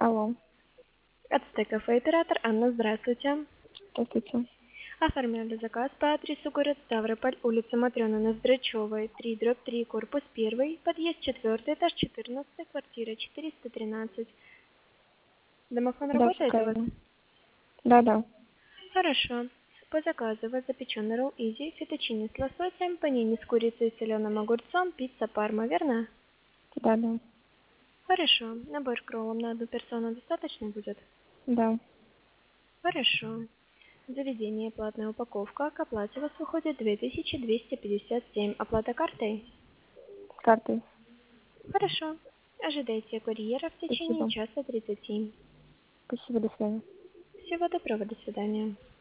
Алло, Ацтек кафе оператор Анна, здравствуйте. здравствуйте. Оформляли заказ по адресу город Ставрополь, улица Матрёны Ноздрачёвой, 3/3, корпус 1, подъезд 4, этаж 14, квартира 413. Домофон Да, все работает у вас? правильно. Да. Хорошо. По заказу у вас запеченный ролл изи, фетучини с лососем, панини с курицей и соленым огурцом, пицца парма, верно? Да. Хорошо. Набор к роллам на одну персону достаточно будет? Да. Хорошо. Заведение, платная упаковка. К оплате у вас выходит 2257. Оплата картой? С картой. Хорошо. Ожидайте курьера в течение Спасибо. часа 30. Спасибо, до свидания. Всего доброго, до свидания.